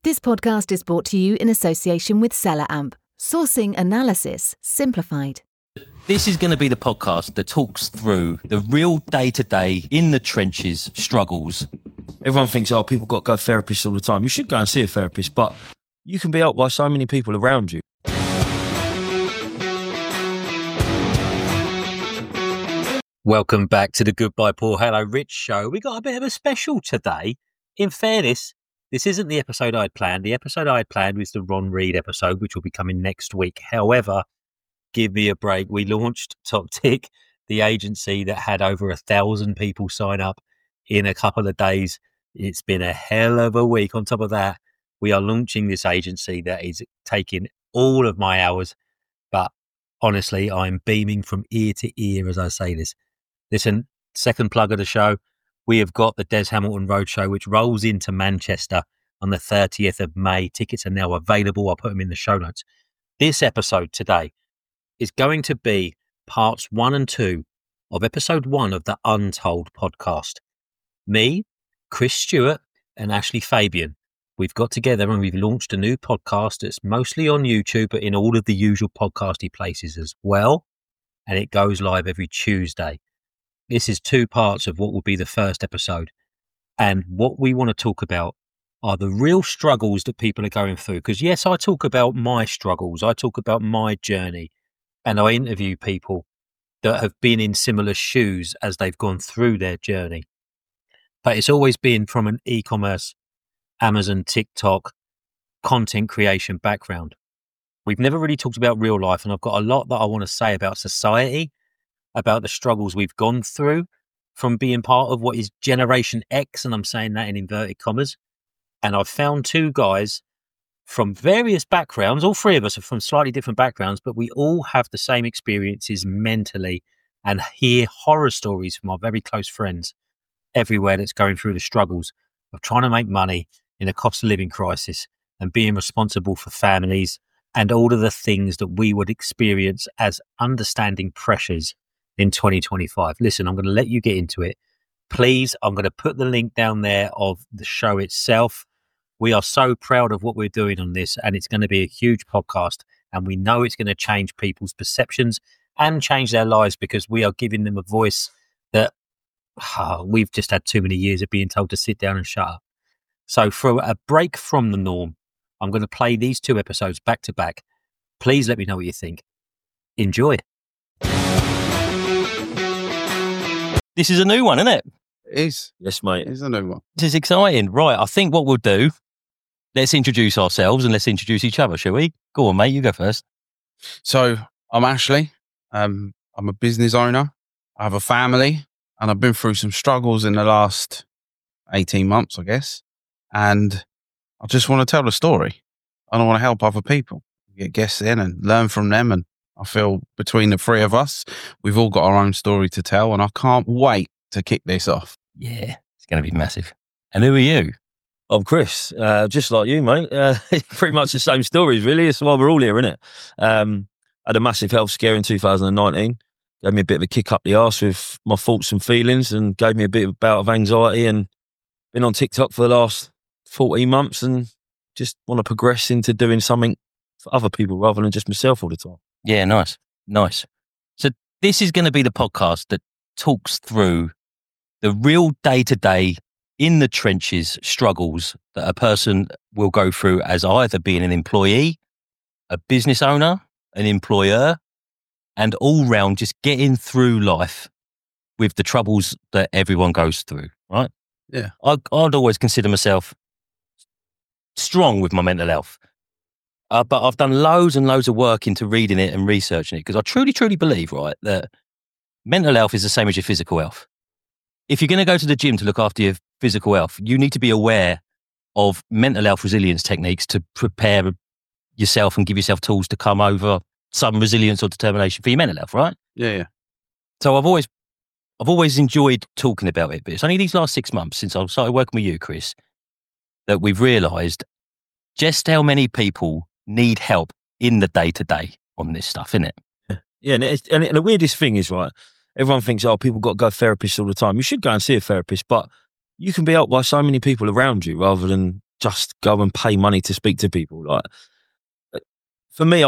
This podcast is brought to you in association with SellerAmp. Sourcing analysis simplified. This is going to be the podcast that talks through the real day-to-day, in the trenches struggles. Everyone thinks, people got to go to therapists all the time. You should go and see a therapist, but you can be helped by so many people around you. Welcome back to the Goodbye Paul, Hello Rich show. We got a bit of a special today. In fairness, this isn't the episode I'd planned. The episode I had planned was the Ron Reed episode, which will be coming next week. However, give me a break. We launched Top Tick, the agency that had over 1,000 people sign up in a couple of days. It's been a hell of a week. On top of that, we are launching this agency that is taking all of my hours. But honestly, I'm beaming from ear to ear as I say this. Listen, second plug of the show. We have got the Des Hamilton Roadshow, which rolls into Manchester on the 30th of May. Tickets are now available. I'll put them in the show notes. This episode today is going to be parts 1 and 2 of episode 1 of the Untold podcast. Me, Chris Stewart, and Ashley Fabian. We've got together and we've launched a new podcast that's mostly on YouTube, but in all of the usual podcasty places as well. And it goes live every Tuesday. This is 2 parts of what will be the first episode. And what we want to talk about are the real struggles that people are going through. Because yes, I talk about my struggles. I talk about my journey. And I interview people that have been in similar shoes as they've gone through their journey. But it's always been from an e-commerce, Amazon, TikTok, content creation background. We've never really talked about real life. And I've got a lot that I want to say about society, about the struggles we've gone through from being part of what is Generation X, and I'm saying that in inverted commas. And I've found 2 guys from various backgrounds. All 3 of us are from slightly different backgrounds, but we all have the same experiences mentally and hear horror stories from our very close friends everywhere that's going through the struggles of trying to make money in a cost of living crisis and being responsible for families and all of the things that we would experience as understanding pressures in 2025. Listen, I'm going to let you get into it. Please, I'm going to put the link down there of the show itself. We are so proud of what we're doing on this, and it's going to be a huge podcast, and we know it's going to change people's perceptions and change their lives because we are giving them a voice that we've just had too many years of being told to sit down and shut up. So for a break from the norm, I'm going to play these 2 episodes back to back. Please let me know what you think. Enjoy. This is a new one, isn't it? It is. Yes, mate. It is a new one. This is exciting. Right, I think what we'll do, let's introduce ourselves and let's introduce each other, shall we? Go on, mate, you go first. So, I'm Ashley. I'm a business owner. I have a family, and I've been through some struggles in the last 18 months, I guess. And I just want to tell the story. I want to help other people, get guests in and learn from them. And I feel between the 3 of us, we've all got our own story to tell, and I can't wait to kick this off. Yeah, it's going to be massive. And who are you? I'm Chris, just like you, mate. Pretty much the same stories, really. It's why we're all here, isn't it? Had a massive health scare in 2019. Gave me a bit of a kick up the arse with my thoughts and feelings, and gave me a bit of a bout of anxiety, and been on TikTok for the last 14 months and just want to progress into doing something for other people rather than just myself all the time. Yeah, nice. So this is going to be the podcast that talks through the real day-to-day, in the trenches struggles that a person will go through as either being an employee, a business owner, an employer, and all round just getting through life with the troubles that everyone goes through, right? Yeah. I'd always consider myself strong with my mental health. But I've done loads and loads of work into reading it and researching it because I truly, truly believe, right, that mental health is the same as your physical health. If you're going to go to the gym to look after your physical health, you need to be aware of mental health resilience techniques to prepare yourself and give yourself tools to come over some resilience or determination for your mental health, right? Yeah. So I've always enjoyed talking about it, but it's only these last 6 months since I started working with you, Chris, that we've realised just how many people need help in the day-to-day on this stuff, innit? Yeah, and the weirdest thing is, right, everyone thinks, people got to go to therapists all the time. You should go and see a therapist, but you can be helped by so many people around you rather than just go and pay money to speak to people. Like, for me,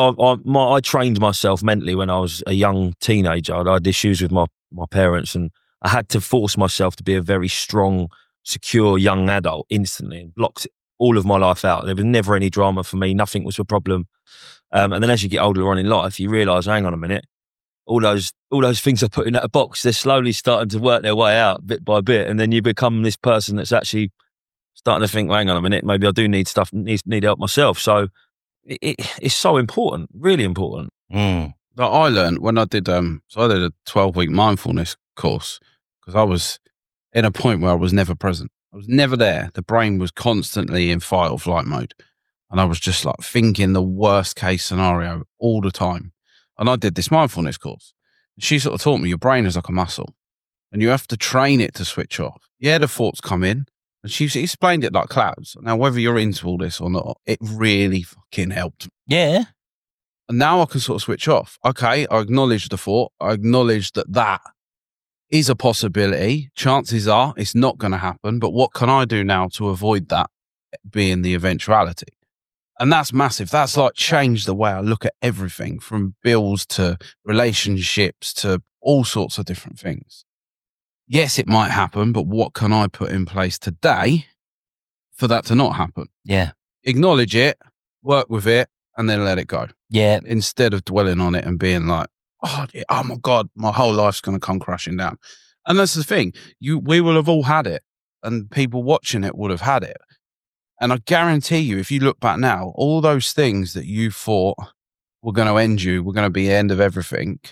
I trained myself mentally when I was a young teenager. I had issues with my parents, and I had to force myself to be a very strong, secure young adult instantly, and blocked all of my life out. There was never any drama for me. Nothing was a problem. And then as you get older on in life, you realise, hang on a minute, all those things I put in that box, they're slowly starting to work their way out bit by bit. And then you become this person that's actually starting to think, well, hang on a minute, maybe I do need help myself. So it's so important, really important. But I learned when I did, so I did a 12-week mindfulness course, because I was in a point where I was never present. I was never there. The brain was constantly in fight or flight mode. And I was just like thinking the worst case scenario all the time. And I did this mindfulness course. She sort of taught me your brain is like a muscle and you have to train it to switch off. Yeah, the thoughts come in. And she explained it like clouds. Now, whether you're into all this or not, it really fucking helped. Yeah. And now I can sort of switch off. Okay, I acknowledge the thought. I acknowledge that is a possibility. Chances are it's not going to happen. But what can I do now to avoid that being the eventuality? And that's massive. That's like changed the way I look at everything, from bills to relationships to all sorts of different things. Yes, it might happen, but what can I put in place today for that to not happen? Yeah. Acknowledge it, work with it, and then let it go. Yeah. Instead of dwelling on it and being like, oh my God, my whole life's going to come crashing down. And that's the thing. We will have all had it, and people watching it would have had it. And I guarantee you, if you look back now, all those things that you thought were going to end you, were going to be the end of everything,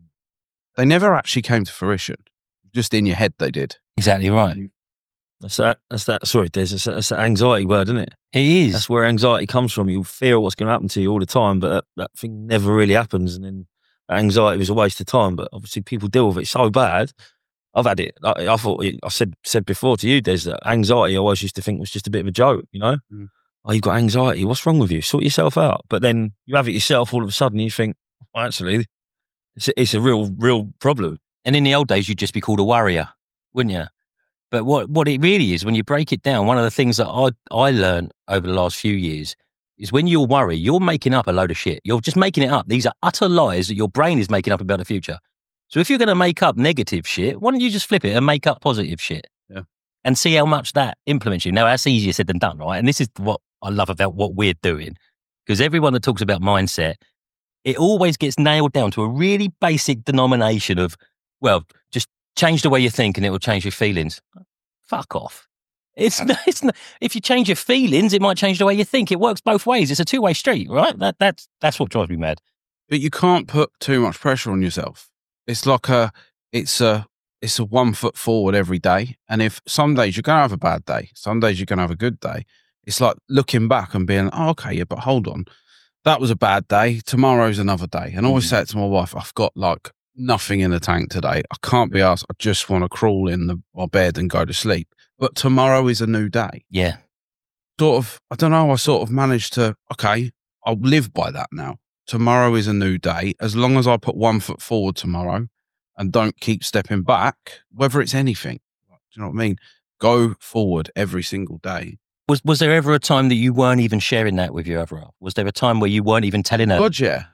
they never actually came to fruition. Just in your head, they did. Exactly right. That's that. Sorry, Des. That's that anxiety word, isn't it? It is. That's where anxiety comes from. You fear what's going to happen to you all the time, but that thing never really happens. And then anxiety was a waste of time. But obviously, people deal with it so bad. I've had it. I thought I said before to you, Des, that anxiety I always used to think was just a bit of a joke. You know, oh, you've got anxiety. What's wrong with you? Sort yourself out. But then you have it yourself. All of a sudden, you think, well, actually, it's a real problem. And in the old days, you'd just be called a worrier, wouldn't you? But what it really is, when you break it down, one of the things that I learned over the last few years is when you're worried, you're making up a load of shit. You're just making it up. These are utter lies that your brain is making up about the future. So if you're going to make up negative shit, why don't you just flip it and make up positive shit? Yeah. And see how much that implements you. Now, that's easier said than done, right? And this is what I love about what we're doing. Because everyone that talks about mindset, it always gets nailed down to a really basic denomination of, well, just change the way you think and it will change your feelings. Fuck off. It's not, if you change your feelings, it might change the way you think. It works both ways. It's a two-way street, right? That's what drives me mad. But you can't put too much pressure on yourself. It's like it's a 1 foot forward every day. And if some days you're going to have a bad day, some days you're going to have a good day. It's like looking back and being, oh, okay, yeah, but hold on. That was a bad day. Tomorrow's another day. And I always say it to my wife, I've got like nothing in the tank today. I can't be asked. I just want to crawl in my bed and go to sleep. But tomorrow is a new day. Yeah. Sort of, I don't know. I sort of managed to, okay, I'll live by that now. Tomorrow is a new day. As long as I put 1 foot forward tomorrow and don't keep stepping back, whether it's anything, do you know what I mean? Go forward every single day. Was there ever a time that you weren't even sharing that with your other half? Was there a time where you weren't even telling her? God, yeah.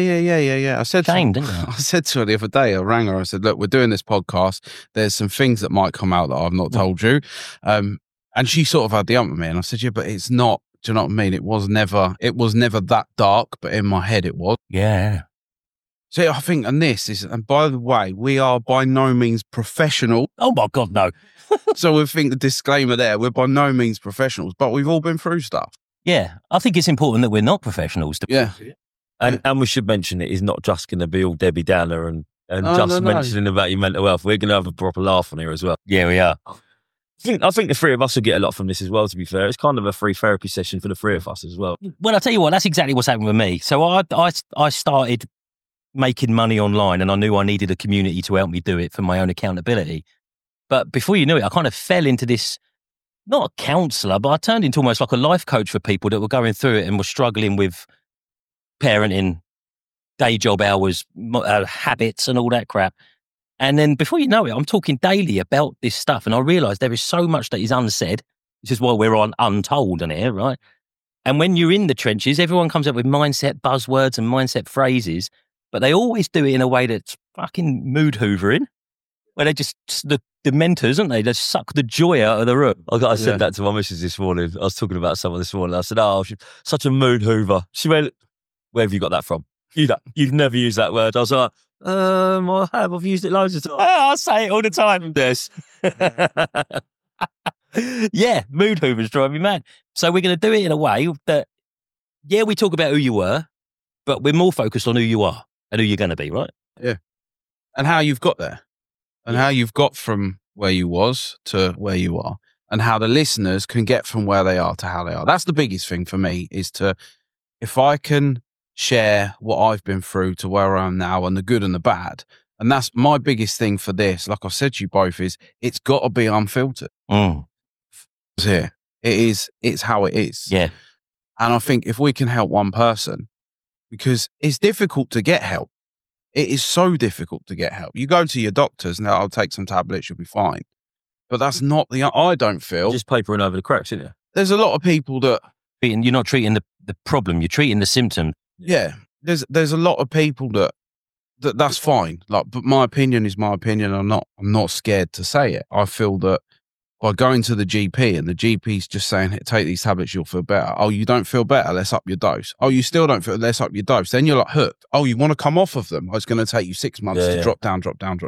I said Shame, didn't you? I said to her the other day, I rang her, I said, look, we're doing this podcast. There's some things that might come out that I've not told you. And she sort of had the ump with me. And I said, yeah, but it's not, do you know what I mean? It was never that dark, but in my head it was. Yeah. So I think, and by the way, we are by no means professional. Oh my God, no. So we think the disclaimer there, we're by no means professionals, but we've all been through stuff. Yeah. I think it's important that we're not professionals. Yeah. And we should mention it is not just going to be all Debbie Downer and mentioning about your mental health. We're going to have a proper laugh on here as well. Yeah, we are. I think the three of us will get a lot from this as well, to be fair. It's kind of a free therapy session for the three of us as well. Well, I'll tell you what, that's exactly what's happened with me. So I started making money online and I knew I needed a community to help me do it for my own accountability. But before you knew it, I kind of fell into this, not a counsellor, but I turned into almost like a life coach for people that were going through it and were struggling with parenting, day job hours, habits and all that crap. And then before you know it, I'm talking daily about this stuff. And I realised there is so much that is unsaid This is why we're on Untold on here, right? And when you're in the trenches, everyone comes up with mindset buzzwords and mindset phrases, but they always do it in a way that's fucking mood hoovering, where they just, the mentors, aren't they? They suck the joy out of the room. I said that to my missus this morning. I was talking about someone this morning. I said, "Oh, she's such a mood hoover." She went, "Where have you got that from? You've never used that word." I was like, I have. I've used it loads of times. I say it all the time. Yes. Yeah, mood hoovers drive me mad. So we're going to do it in a way that, we talk about who you were, but we're more focused on who you are and who you're going to be, right? Yeah. And how you've got there. And how you've got from where you was to where you are, and how the listeners can get from where they are to how they are. That's the biggest thing for me, is if I can share what I've been through to where I am now, and the good and the bad. And that's my biggest thing for this. Like I said to you both, is it's got to be unfiltered. It's here. It's how it is. Yeah. And I think if we can help one person, because it's difficult to get help. It is so difficult to get help. You go to your doctors and I'll take some tablets, you'll be fine. But that's not I don't feel. Just papering over the cracks, isn't it? There's a lot of people that. You're not treating the problem, you're treating the symptom. Yeah. There's a lot of people that's fine. Like, but my opinion is my opinion. I'm not scared to say it. I feel that by going to the GP and the GP's just saying, hey, take these tablets, you'll feel better. Oh, you don't feel better? Let's up your dose. Oh, you still don't feel, let's up your dose. Then you're like hooked. Oh, you want to come off of them? Oh, it's going to take you 6 months to drop down.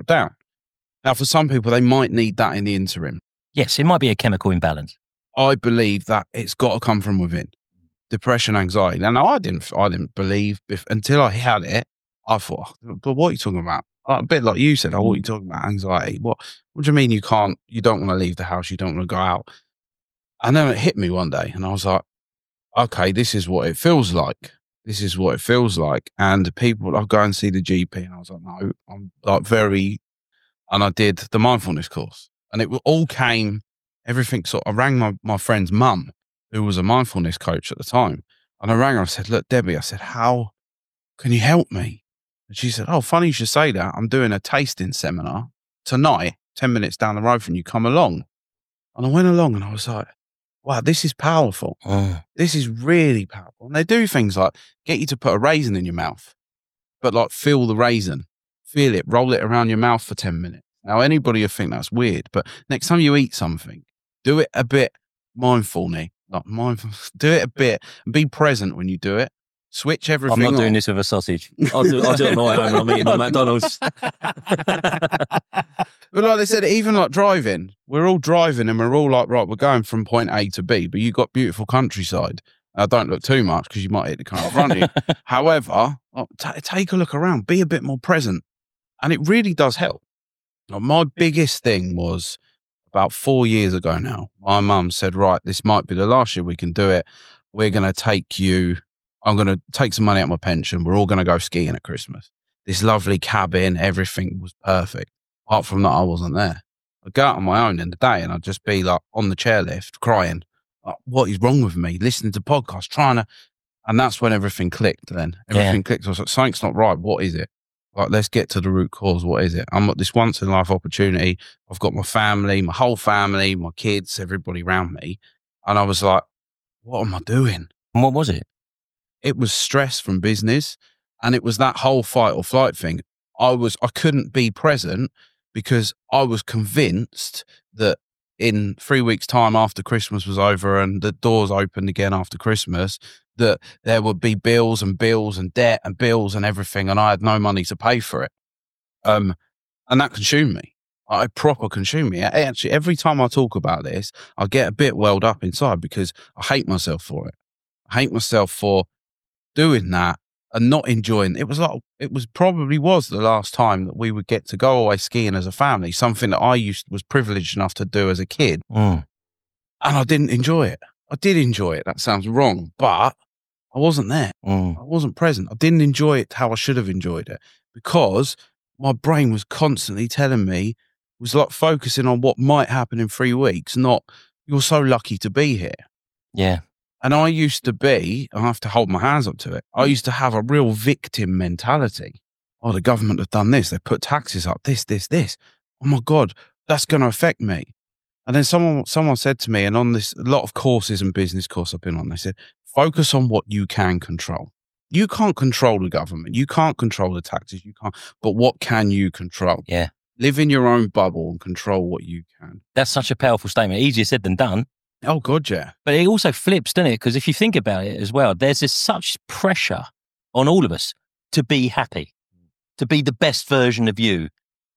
Now, for some people, they might need that in the interim. Yes, it might be a chemical imbalance. I believe that it's got to come from within. Depression, anxiety. Now, I didn't believe until I had it. I thought, but what are you talking about? A bit like you said, what are you talking about? Anxiety. What do you mean you don't want to leave the house? You don't want to go out? And then it hit me one day and I was like, okay, this is what it feels like. This is what it feels like. And people, I'll go and see the GP and I was like, no, I'm like and I did the mindfulness course and it all came, everything I rang my friend's mum, who was a mindfulness coach at the time. And I rang her, I said, look, Debbie, I said, how can you help me? And she said, oh, funny you should say that. I'm doing a tasting seminar tonight, 10 minutes down the road from you. Come along. And I went along and I was like, wow, this is powerful. This is really powerful. And they do things like get you to put a raisin in your mouth, but like feel the raisin, feel it, roll it around your mouth for 10 minutes. Now, anybody would think that's weird, but next time you eat something, do it a bit mindfully, do it a bit and be present when you do it. Switch everything I'm not on. doing this with a sausage. I'll do it at night when I'm eating at McDonald's. But like they said, even like driving, we're all driving and we're all like, right, we're going from point A to B, but you've got beautiful countryside. Don't look too much because you might hit the car in front of you. However, take a look around, be a bit more present. And it really does help. My biggest thing was about 4 years ago now. My mum said, right, this might be the last year we can do it. We're going to I'm going to take some money out of my pension. We're all going to go skiing at Christmas. This lovely cabin, everything was perfect. Apart from that, I wasn't there. I'd go out on my own in the day and I'd just be like on the chairlift crying. Like, what is wrong with me? Listening to podcasts, and that's when everything clicked then. Everything clicked. I was like, something's not right. What is it? Like, let's get to the root cause. What is it? I'm at this once in a life opportunity. I've got my family, my whole family, my kids, everybody around me. And I was like, what am I doing? And what was it? It was stress from business. And it was that whole fight or flight thing. I couldn't be present because I was convinced that in 3 weeks' time after Christmas was over and the doors opened again after Christmas, that there would be bills and debt and bills and everything. And I had no money to pay for it. And that consumed me. It proper consumed me. Actually, every time I talk about this, I get a bit welled up inside because I hate myself for it. I hate myself for doing that and not enjoying. It was probably the last time that we would get to go away skiing as a family, something that I was privileged enough to do as a kid. And I didn't enjoy it. I did enjoy it. That sounds wrong, but I wasn't there. I wasn't present. I didn't enjoy it how I should have enjoyed it because my brain was constantly telling me, was like focusing on what might happen in 3 weeks, not you're so lucky to be here. Yeah. And I used to I have to hold my hands up to it. I used to have a real victim mentality. Oh, the government have done this. They put taxes up, this. Oh my God, that's going to affect me. And then someone said to me, and on this, a lot of courses and business course I've been on, they said, focus on what you can control. You can't control the government. You can't control the taxes. You can't, but what can you control? Yeah. Live in your own bubble and control what you can. That's such a powerful statement. Easier said than done. Oh, God, yeah. But it also flips, doesn't it? Because if you think about it as well, there's this such pressure on all of us to be happy, to be the best version of you.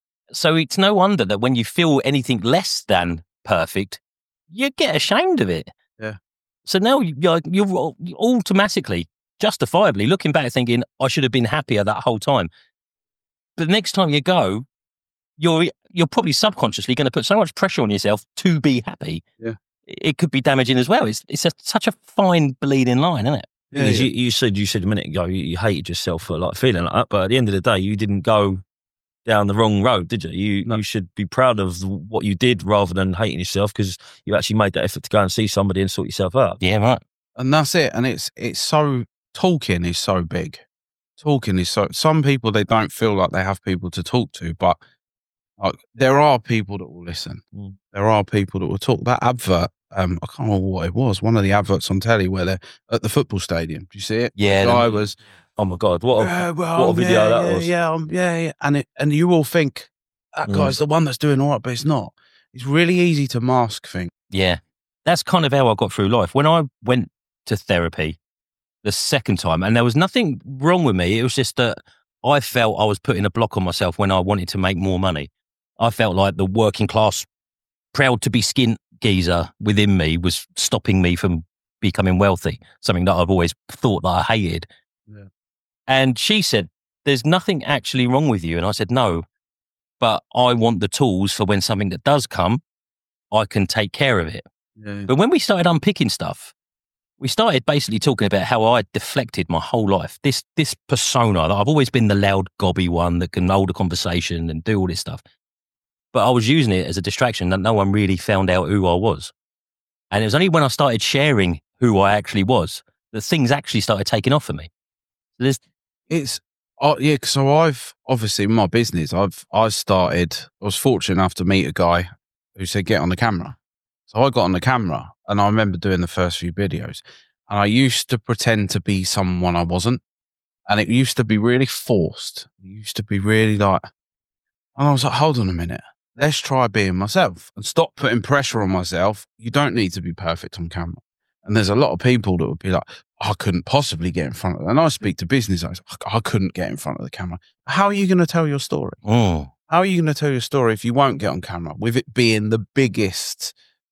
So it's no wonder that when you feel anything less than perfect, you get ashamed of it. Yeah. So now you're automatically, justifiably looking back thinking, I should have been happier that whole time. But the next time you go, you're probably subconsciously going to put so much pressure on yourself to be happy. Yeah. It could be damaging as well. It's such a fine bleeding line, isn't it? Yeah, Because yeah. you said a minute ago you hated yourself for like feeling like that, but at the end of the day, you didn't go down the wrong road, did you? You should be proud of what you did rather than hating yourself because you actually made that effort to go and see somebody and sort yourself out. Yeah, right. And that's it. And it's so, talking is so big. Talking is so, some people, they don't feel like they have people to talk to, but like, there are people that will listen. There are people that will talk. That advert, I can't remember what it was, one of the adverts on telly where they're at the football stadium. Do you see it? Yeah. The guy was, Oh my God, what a video that was. Yeah. And you all think that guy's the one that's doing all right, but it's not. It's really easy to mask things. Yeah. That's kind of how I got through life. When I went to therapy the second time, and there was nothing wrong with me, it was just that I felt I was putting a block on myself when I wanted to make more money. I felt like the working class, proud to be skint geezer within me was stopping me from becoming wealthy, something that I've always thought that I hated. Yeah. And she said, there's nothing actually wrong with you. And I said, no, but I want the tools for when something that does come, I can take care of it. Yeah. But when we started unpicking stuff, we started basically talking about how I deflected my whole life. This persona that I've always been the loud, gobby one that can hold a conversation and do all this stuff. But I was using it as a distraction that no one really found out who I was. And it was only when I started sharing who I actually was that things actually started taking off for me. So So I've obviously in my business, I was fortunate enough to meet a guy who said, get on the camera. So I got on the camera and I remember doing the first few videos and I used to pretend to be someone I wasn't. And it used to be really forced. It used to be really like, and I was like, hold on a minute. Let's try being myself and stop putting pressure on myself. You don't need to be perfect on camera. And there's a lot of people that would be like, I couldn't possibly get in front of them. And I speak to business owners, I couldn't get in front of the camera. How are you going to tell your story? How are you going to tell your story if you won't get on camera? With it being the biggest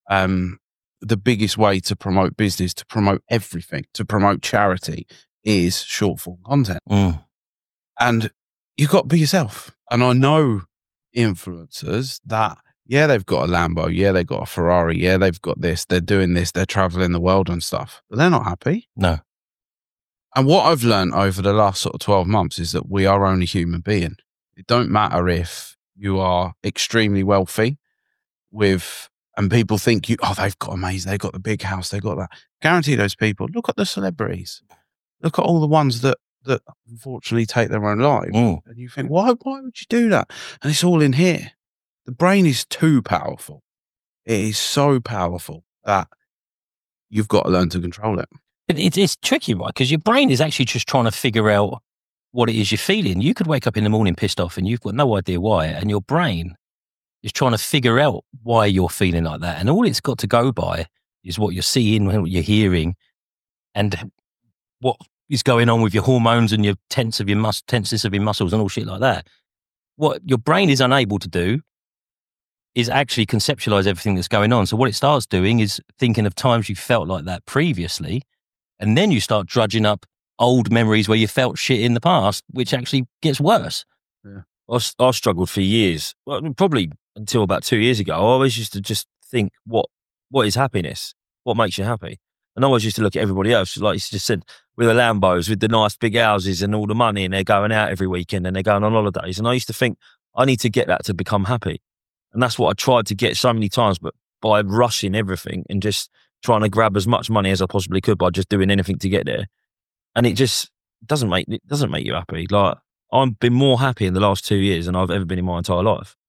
way to promote business, to promote everything, to promote charity is short form content. And you've got to be yourself. And I know influencers that, yeah, they've got a Lambo. Yeah, they've got a Ferrari. Yeah, they've got this. They're doing this. They're traveling the world and stuff. But they're not happy. No. And what I've learned over the last sort of 12 months is that we are only human beings. It don't matter if you are extremely wealthy and people think they've got amazing. They've got the big house. They've got that. Guarantee those people, look at the celebrities. Look at all the ones that unfortunately take their own lives. And you think, why would you do that? And it's all in here. The brain is too powerful. It is so powerful that you've got to learn to control it. It's tricky, right? Because your brain is actually just trying to figure out what it is you're feeling. You could wake up in the morning pissed off and you've got no idea why. And your brain is trying to figure out why you're feeling like that. And all it's got to go by is what you're seeing, what you're hearing, and what is going on with your hormones and your tenseness of your muscles and all shit like that. What your brain is unable to do is actually conceptualize everything that's going on. So what it starts doing is thinking of times you felt like that previously, and then you start drudging up old memories where you felt shit in the past, which actually gets worse. Yeah. I struggled for years, well, probably until about 2 years ago. I always used to just think, what is happiness? What makes you happy? And I always used to look at everybody else, like you just said, with the Lambos, with the nice big houses and all the money, and they're going out every weekend and they're going on holidays. And I used to think, I need to get that to become happy. And that's what I tried to get so many times, but by rushing everything and just trying to grab as much money as I possibly could by just doing anything to get there. And it just doesn't make you happy. Like, I've been more happy in the last 2 years than I've ever been in my entire life.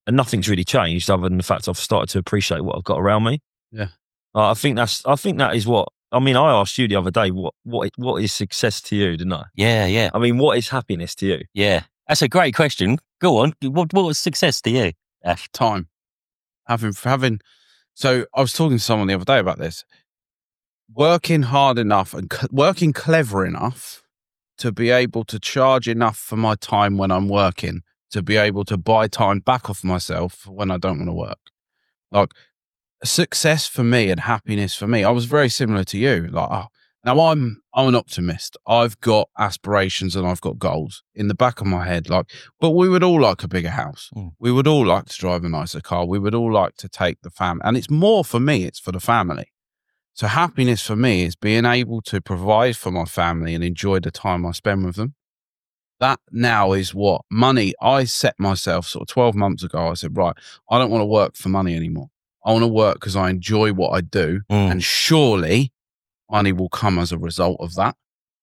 and nothing's really changed other than the fact I've started to appreciate what I've got around me. Yeah. I think that is what, I mean, I asked you the other day, what is success to you, didn't I? Yeah. I mean, what is happiness to you? Yeah. That's a great question. Go on. What was success to you, Ash? Time. Having. So I was talking to someone the other day about this. Working hard enough and working clever enough to be able to charge enough for my time when I'm working, to be able to buy time back off myself when I don't want to work. Like, success for me and happiness for me, I was very similar to you. Like, now I'm an optimist. I've got aspirations and I've got goals in the back of my head. Like, but we would all like a bigger house. We would all like to drive a nicer car. We would all like to take the family. And it's more for me, it's for the family. So happiness for me is being able to provide for my family and enjoy the time I spend with them. That now is what money. I set myself sort of 12 months ago. I said, right, I don't want to work for money anymore. I want to work because I enjoy what I do. And surely money will come as a result of that.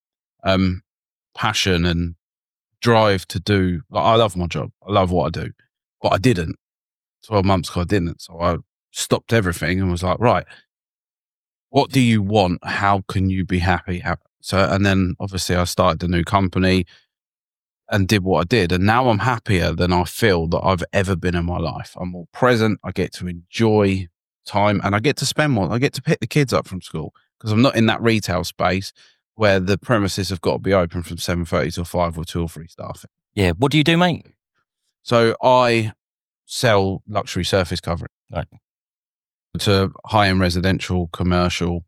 Passion and drive to do. Like, I love my job. I love what I do, but I didn't. 12 months ago, I didn't. So I stopped everything and was like, right, what do you want? How can you be happy? And then obviously I started a new company and did what I did. And now I'm happier than I feel that I've ever been in my life. I'm more present. I get to enjoy time and I get to spend more. I get to pick the kids up from school because I'm not in that retail space where the premises have got to be open from 7:30 till 5 or 2 or 3 staff. Yeah. What do you do, mate? So I sell luxury surface covering to high-end residential, commercial,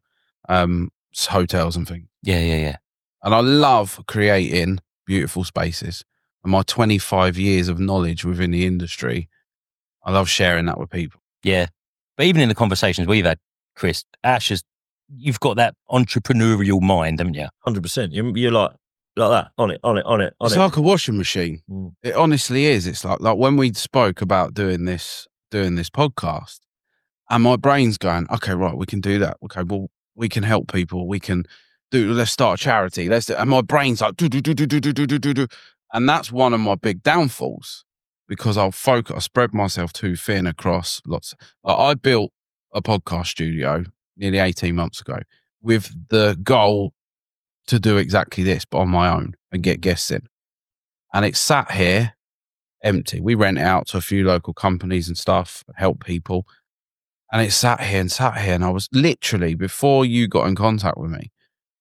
hotels and things. Yeah. And I love creating beautiful spaces. And my 25 years of knowledge within the industry, I love sharing that with people. Yeah. But even in the conversations we've had, Chris, Ash, you've got that entrepreneurial mind, haven't you? 100%. You're like that, on it. It's like a washing machine. It honestly is. It's like when we spoke about doing this podcast, and my brain's going, okay, right, we can do that. Okay, well, we can help people. Let's start a charity. And my brain's like, do. And that's one of my big downfalls because I spread myself too thin across lots. I built a podcast studio nearly 18 months ago with the goal to do exactly this, but on my own and get guests in. And it's sat here empty. We rent it out to a few local companies and stuff, help people. And it sat here. And I was literally, before you got in contact with me,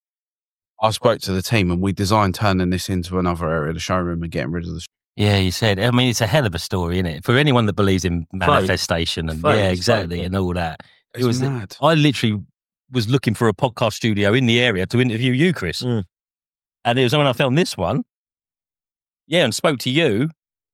I spoke to the team and we designed turning this into another area of the showroom and getting rid of the. Yeah, you said. I mean, it's a hell of a story, isn't it? For anyone that believes in manifestation and exactly, and all that. It was mad. I literally was looking for a podcast studio in the area to interview you, Chris. And it was when I found this one. Yeah, and spoke to you.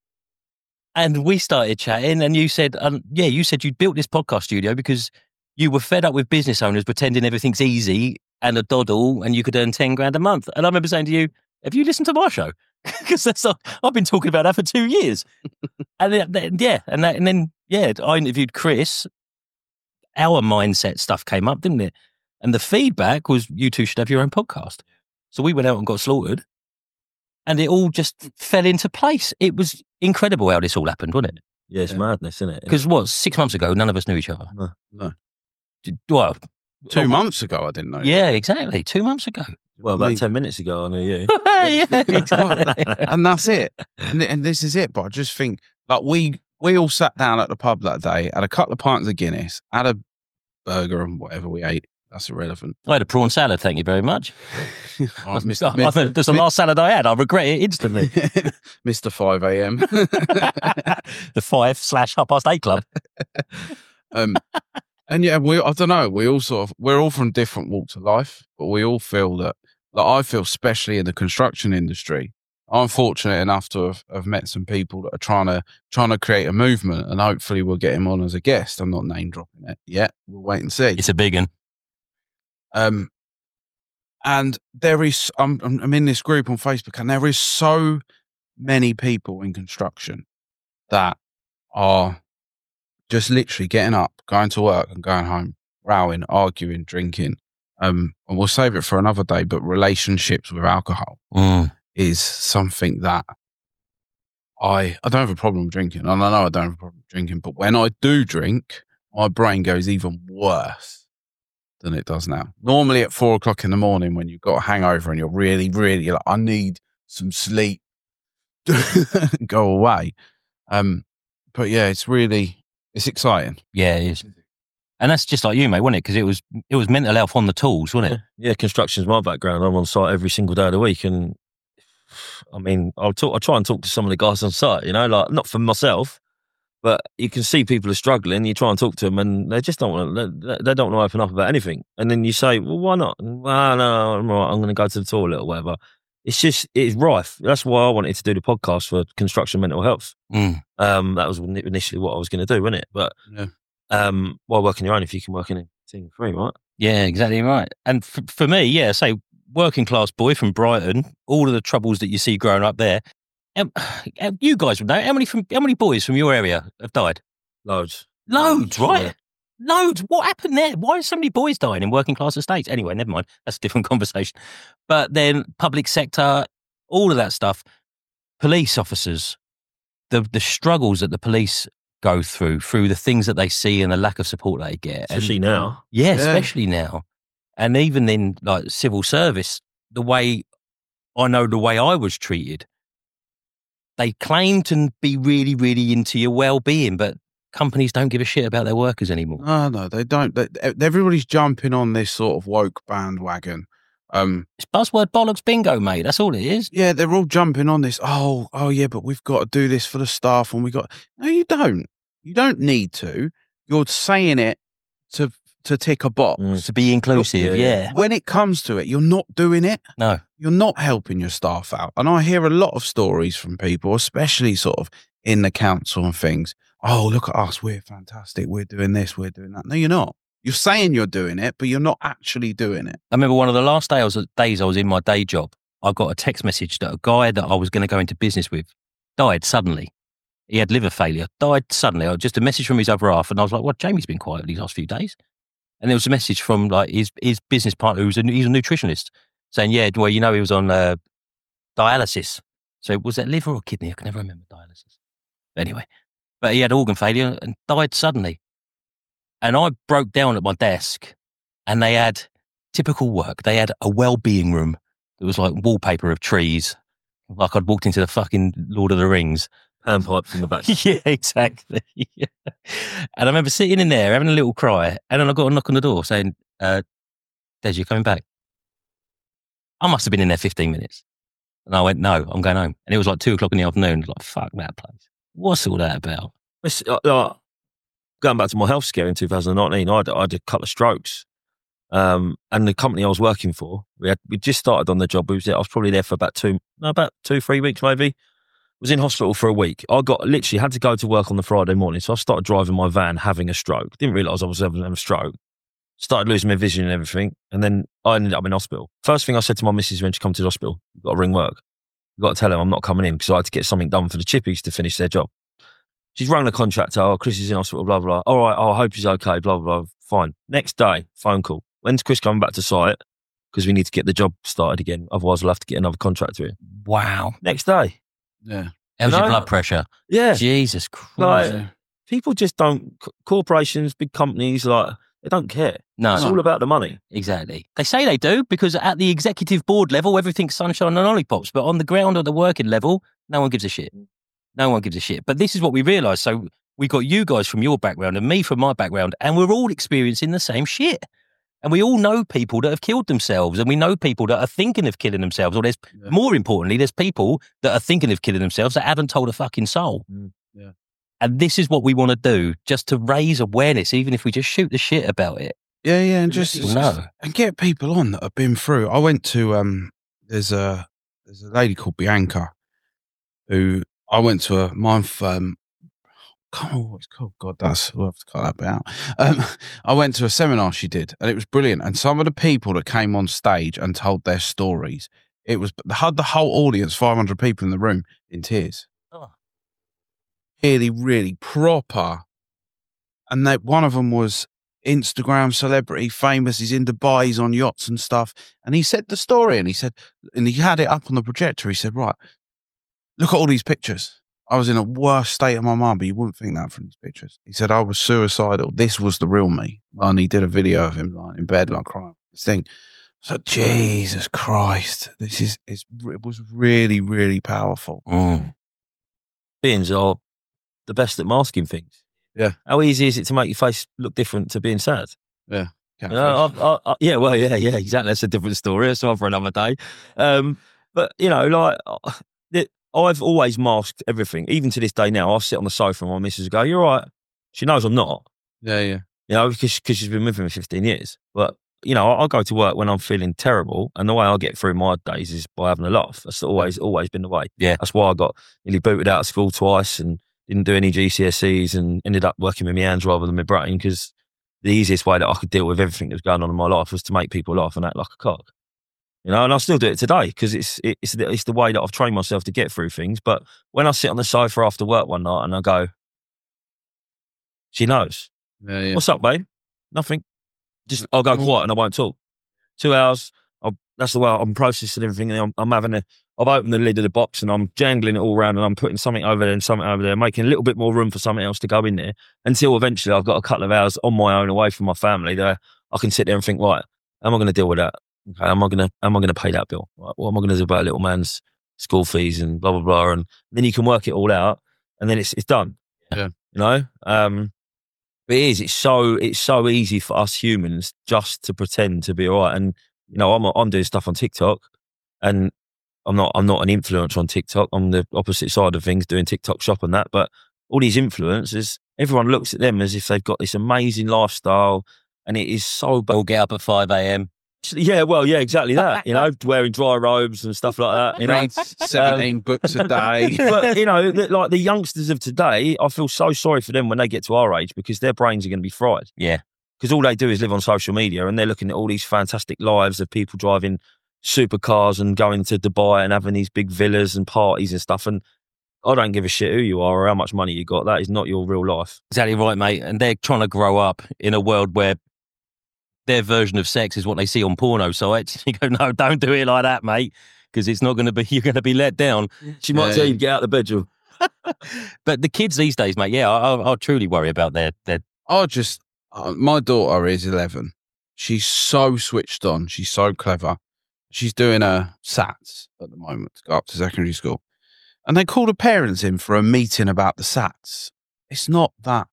And we started chatting and you said, you said you'd built this podcast studio because you were fed up with business owners pretending everything's easy and a doddle and you could earn 10 grand a month. And I remember saying to you, have you listened to my show? Because I've been talking about that for 2 years. And then I interviewed Chris. Our mindset stuff came up, didn't it? And the feedback was, you two should have your own podcast. So we went out and got slaughtered. And it all just fell into place. It was incredible how this all happened, wasn't it? Yeah, it's madness, isn't it? Because 6 months ago, none of us knew each other. No. Well, 2 months ago, I didn't know. Yeah, exactly. 2 months ago. Well, about 10 minutes ago, I knew you. Yeah, exactly. And that's it. And this is it. But I just think, like, we all sat down at the pub that day, had a couple of pints of Guinness, had a burger and whatever we ate. That's irrelevant. I had a prawn salad, thank you very much. That's the last salad I had. I regret it instantly. Mr. 5 a.m. The 5/8 club. And yeah, I don't know. We're all from different walks of life, but we all feel that. Like, I feel, especially in the construction industry, I'm fortunate enough to have met some people that are trying to create a movement, and hopefully we'll get him on as a guest. I'm not name dropping it yet. We'll wait and see. It's a big one. And there is, I'm in this group on Facebook, and there is so many people in construction that are just literally getting up, going to work and going home, rowing, arguing, drinking. And we'll save it for another day, but relationships with alcohol is something that I don't have a problem drinking. And I know I don't have a problem drinking, but when I do drink, my brain goes even worse than it does now. Normally at 4 o'clock in the morning when you've got a hangover and you're really, really like, I need some sleep, go away. But yeah, it's exciting. Yeah, it is. And that's just like you, mate, wasn't it? Because it was mental health on the tools, wasn't it? Yeah, construction's my background. I'm on site every single day of the week, and I mean, I try and talk to some of the guys on site. You know, like not for myself, but you can see people are struggling. You try and talk to them, and they just don't want to. They don't want to open up about anything. And then you say, "Well, why not?" Well, no, I'm all right. I'm going to go to the toilet or whatever. It's rife. That's why I wanted to do the podcast for construction mental health. Mm. That was initially what I was going to do, wasn't it? But while working your own, if you can work in a team of 3, right? Yeah, exactly right. And for me, yeah, say working class boy from Brighton, all of the troubles that you see growing up there. You guys would know how many boys from your area have died? Loads, right? Yeah. Loads. What happened there? Why are so many boys dying in working class estates? Anyway, never mind. That's a different conversation. But then public sector, all of that stuff, police officers, the struggles that the police go through the things that they see and the lack of support they get. Especially now. Yeah, especially now. And even in like civil service, the way I was treated, they claim to be really, really into your well-being, but companies don't give a shit about their workers anymore. No, they don't. Everybody's jumping on this sort of woke bandwagon. It's buzzword bollocks bingo, mate. That's all it is. Yeah, they're all jumping on this. Oh, yeah, but we've got to do this for the staff, and no, you don't. You don't need to. You're saying it to tick a box. To be inclusive, yeah. When it comes to it, you're not doing it. No. You're not helping your staff out. And I hear a lot of stories from people, especially sort of in the council and things. Oh, look at us. We're fantastic. We're doing this. We're doing that. No, you're not. You're saying you're doing it, but you're not actually doing it. I remember one of the last days I was in my day job, I got a text message that a guy that I was going to go into business with died suddenly. He had liver failure, died suddenly. Just a message from his other half. And I was like, well, Jamie's been quiet these last few days. And there was a message from like his business partner, he's a nutritionist, saying, yeah, well, he was on dialysis. So was that liver or kidney? I can never remember dialysis. Anyway, but he had organ failure and died suddenly. And I broke down at my desk, and they had typical work. They had a well-being room. It was like wallpaper of trees, like I'd walked into the fucking Lord of the Rings. Handpipes in the back. Yeah, exactly. Yeah. And I remember sitting in there having a little cry, and then I got a knock on the door saying, Des, you coming back? I must have been in there 15 minutes. And I went, no, I'm going home. And it was like 2 o'clock in the afternoon. Like, fuck that place. What's all that about? It's, going back to my health scare in 2019, I had a couple of strokes. And the company I was working for, we just started on the job. I was probably there for about 2-3 weeks maybe. Was in hospital for a week. I literally had to go to work on the Friday morning. So I started driving my van having a stroke. Didn't realise I was having a stroke. Started losing my vision and everything. And then I ended up in hospital. First thing I said to my missus when she come to the hospital, you've got to ring work. You've got to tell them I'm not coming in because I had to get something done for the chippies to finish their job. She's rang the contractor. Oh, Chris is in hospital, blah, blah. All right, I hope he's okay, blah, blah. Fine. Next day, phone call. When's Chris coming back to site? Because we need to get the job started again. Otherwise, we'll have to get another contractor in. Wow. Next day. Yeah. How's your blood pressure? Yeah. Jesus Christ. Like, people just don't, corporations, big companies, like, they don't care. No. It's all about the money. Exactly. They say they do because at the executive board level, everything's sunshine and lollipops. But on the ground, at the working level, no one gives a shit. No one gives a shit. But this is what we realised. So we got you guys from your background and me from my background, and we're all experiencing the same shit. And we all know people that have killed themselves, and we know people that are thinking of killing themselves. Or more importantly, there's people that are thinking of killing themselves that haven't told a fucking soul. Yeah. And this is what we want to do, just to raise awareness, even if we just shoot the shit about it. Yeah, and and get people on that have been through. I went to there's a lady called Bianca who I went to a month. What's called? God, we'll have to cut that bit out. I went to a seminar she did, and it was brilliant. And some of the people that came on stage and told their stories, it had the whole audience, 500 people in the room, in tears. Oh. Really, really proper. And one of them was Instagram celebrity, famous. He's in Dubai, he's on yachts and stuff. And he said the story, and he had it up on the projector. He said, right, look at all these pictures. I was in a worse state of my mind, but you wouldn't think that from these pictures. He said I was suicidal. This was the real me. And he did a video of him lying in bed, like crying. This thing. So Jesus Christ, it was really, really powerful. Beings are the best at masking things. Yeah. How easy is it to make your face look different to being sad? Yeah. You know, yeah, exactly. That's a different story. That's one for another day. But you know, like I've always masked everything. Even to this day now, I'll sit on the sofa and my missus will go, "You're right." She knows I'm not. Yeah. You know, because she's been with me for 15 years. But you know, I'll go to work when I'm feeling terrible, and the way I get through my days is by having a laugh. That's always been the way. Yeah. That's why I got nearly booted out of school twice and didn't do any GCSEs and ended up working with my hands rather than my brain, because the easiest way that I could deal with everything that was going on in my life was to make people laugh and act like a cock. You know, and I still do it today because it's the way that I've trained myself to get through things. But when I sit on the sofa after work one night and I go, she knows. Yeah. What's up, babe? Nothing. Just I'll go quiet and I won't talk. 2 hours. That's the way I'm processing everything. And I've opened the lid of the box and I'm jangling it all around and I'm putting something over there and something over there, making a little bit more room for something else to go in there until eventually I've got a couple of hours on my own away from my family that I can sit there and think, right, how am I going to deal with that? Okay, am I going to pay that bill? Right, what am I going to do about a little man's school fees and blah, blah, blah. And then you can work it all out and then it's done. Yeah. You know? But it's so easy for us humans just to pretend to be all right. And, you know, I'm doing stuff on TikTok and I'm not an influencer on TikTok. I'm the opposite side of things, doing TikTok shop and that. But all these influencers, everyone looks at them as if they've got this amazing lifestyle and it is so... All get up at 5 a.m. Yeah, well, yeah, exactly that. You know, wearing dry robes and stuff like that. You know, Read 17 books a day. But you know, like the youngsters of today, I feel so sorry for them when they get to our age because their brains are going to be fried. Yeah, because all they do is live on social media and they're looking at all these fantastic lives of people driving supercars and going to Dubai and having these big villas and parties and stuff. And I don't give a shit who you are or how much money you got. That is not your real life. exactly right, mate. And they're trying to grow up in a world where their version of sex is what they see on porno sites. You go, no, don't do it like that, mate, because it's not going to be, you're going to be let down. She might tell you to get out of the bedroom. But the kids these days, mate, yeah, I truly worry about their... My daughter is 11. She's so switched on. She's so clever. She's doing her SATs at the moment to go up to secondary school. And they called the parents in for a meeting about the SATs. It's not that.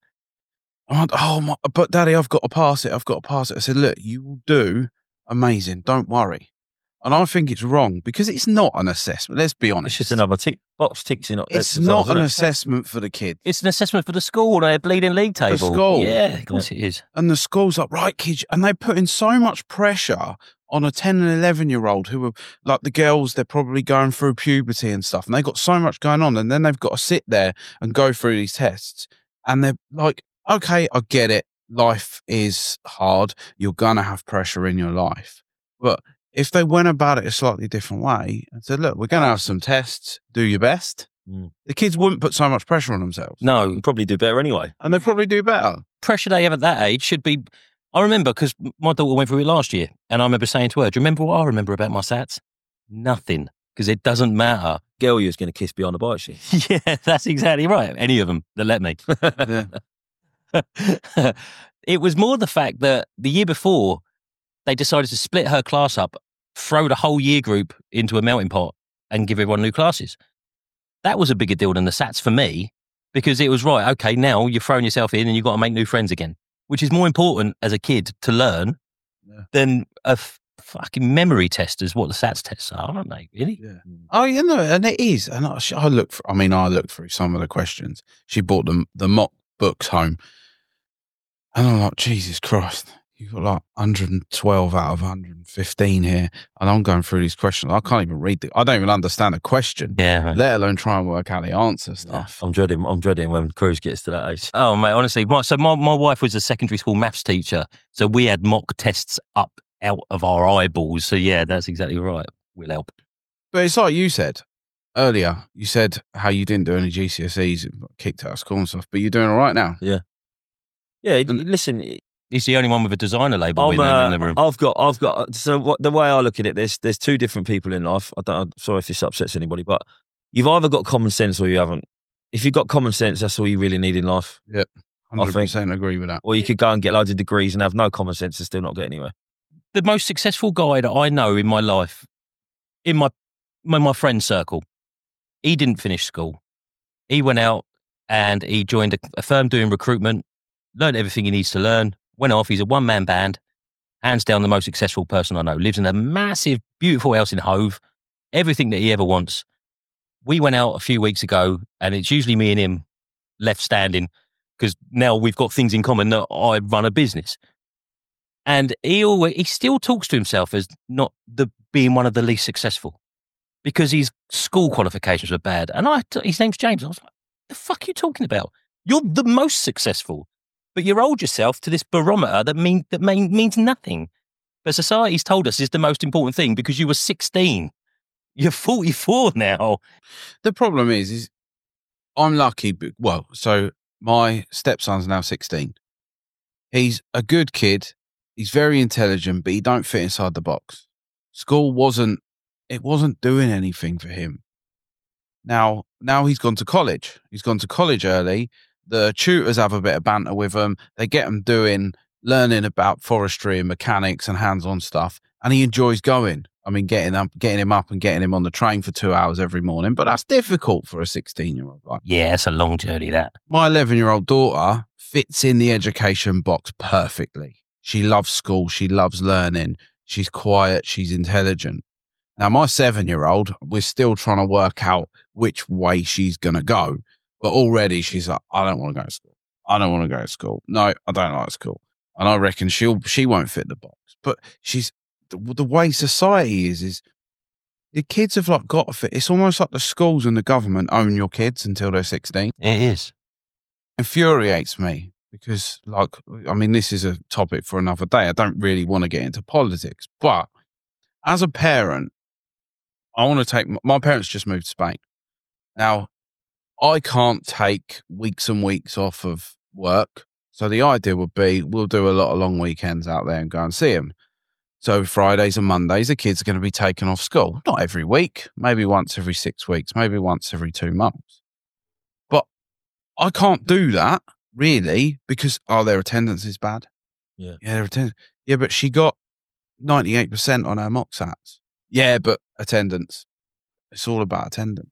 But Daddy, I've got to pass it. I said, look, you will do amazing. Don't worry. And I think it's wrong because it's not an assessment. Let's be honest. It's just another box ticks in. It's not an assessment for the kid. It's an assessment for the school on a bleeding league table. The school. Yeah, of course it is. And the school's like, right, kids. And they put in so much pressure on a 10 and 11-year-old who are like the girls, they're probably going through puberty and stuff. And they've got so much going on. And then they've got to sit there and go through these tests. And they're like, okay, I get it. Life is hard. You're going to have pressure in your life. But if they went about it a slightly different way and said, look, we're going to have some tests, do your best, the kids wouldn't put so much pressure on themselves. No, You'd probably do better anyway. And they'd probably do better. pressure they have at that age should be... I remember, because my daughter went through it last year, and I remember saying to her, do you remember what I remember about my SATs? Nothing, because it doesn't matter. Girl you was going to kiss behind the bike sheet. Yeah, that's exactly right. Any of them that let me. It was more the fact that the year before, they decided to split her class up, throw the whole year group into a melting pot and give everyone new classes. That was a bigger deal than the SATs for me, because it was right, okay, now you're throwing yourself in and you've got to make new friends again, which is more important as a kid to learn than a fucking memory test is what the SATs tests are, aren't they? Really? Yeah. Oh, you know, and it is. And I looked through some of the questions. She brought the mock books home. And I'm like, Jesus Christ, you've got like 112 out of 115 here. And I'm going through these questions. I can't even read I don't even understand a question. Yeah. Right. Let alone try and work out the answer stuff. I'm dreading when Cruz gets to that age. Oh, mate, honestly. My wife was a secondary school maths teacher. So we had mock tests up out of our eyeballs. So yeah, that's exactly right. Will help. But it's like you said earlier. You said how you didn't do any GCSEs and got kicked out of school and stuff, but you're doing all right now. Yeah. Yeah, listen, he's the only one with a designer label in the room. I've got. So the way I look at it, there's two different people in life. I'm sorry if this upsets anybody, but you've either got common sense or you haven't. if you've got common sense, that's all you really need in life. Yep. 100% agree with that. Or you could go and get loads of degrees and have no common sense and still not get anywhere. The most successful guy that I know in my life, in my friend circle, he didn't finish school. He went out and he joined a firm doing recruitment, learned everything he needs to learn, went off. He's a one-man band, hands down the most successful person I know. Lives in a massive, beautiful house in Hove, everything that he ever wants. We went out a few weeks ago, and it's usually me and him left standing because now we've got things in common that I run a business. And he still talks to himself as not being one of the least successful because his school qualifications were bad. And his name's James. I was like, the fuck are you talking about? You're the most successful, but you hold yourself to this barometer that means nothing. But society's told us is the most important thing because you were 16. You're 44 now. The problem is I'm lucky. Well, so my stepson's now 16. He's a good kid. He's very intelligent, but he don't fit inside the box. School wasn't doing anything for him. Now he's gone to college. He's gone to college early. The tutors have a bit of banter with him. They get him learning about forestry and mechanics and hands-on stuff, and he enjoys going. I mean, getting him up and getting him on the train for 2 hours every morning, but that's difficult for a 16-year-old. Right? Yeah, it's a long journey, that. My 11-year-old daughter fits in the education box perfectly. She loves school. She loves learning. She's quiet. She's intelligent. Now, my 7-year-old, we're still trying to work out which way she's going to go. But already she's like, I don't want to go to school. I don't want to go to school. No, I don't like school. And I reckon she won't fit the box. But the way society is the kids have like got to fit. It's almost like the schools and the government own your kids until they're 16. It is. Infuriates me because, like, I mean, this is a topic for another day. I don't really want to get into politics, but as a parent, I want to take my parents just moved to Spain. Now, I can't take weeks and weeks off of work. So the idea would be we'll do a lot of long weekends out there and go and see them. So Fridays and Mondays, the kids are going to be taken off school. Not every week, maybe once every 6 weeks, maybe once every 2 months. But I can't do that really because, their attendance is bad. Yeah. Yeah, their attendance. Yeah, but she got 98% on her mock sats. Yeah, but attendance. It's all about attendance.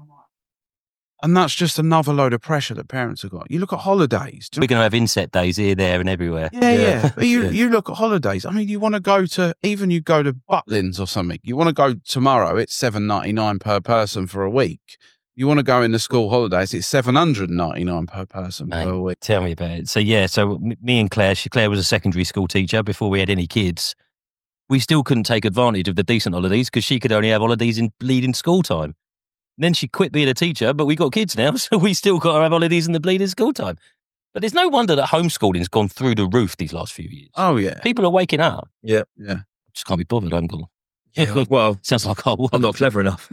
And that's just another load of pressure that parents have got. You look at holidays. We're going to have inset days here, there and everywhere. Yeah. But you look at holidays. I mean, you want to go to Butlins or something. You want to go tomorrow, it's $7.99 per person for a week. You want to go in the school holidays, it's $799 per person per week. Tell me about it. So me and Claire was a secondary school teacher before we had any kids. We still couldn't take advantage of the decent holidays because she could only have holidays in bleeding school time. Then she quit being a teacher, but we got kids now, so we still got to have holidays in the bleeding school time. But there's no wonder that homeschooling's gone through the roof these last few years. Oh, yeah. People are waking up. Yeah. Just can't be bothered, uncle. Yeah, well, sounds like I'm not clever enough.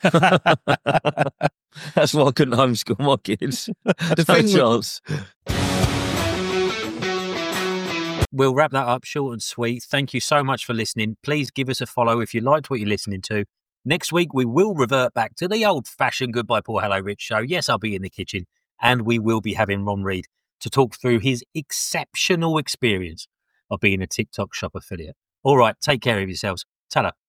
That's why I couldn't homeschool my kids. We'll wrap that up short and sweet. Thank you so much for listening. Please give us a follow if you liked what you're listening to. Next week, we will revert back to the old-fashioned Goodbye Poor Hello Rich show. Yes, I'll be in the kitchen, and we will be having Ron Reed to talk through his exceptional experience of being a TikTok Shop affiliate. All right, take care of yourselves. Ta-da.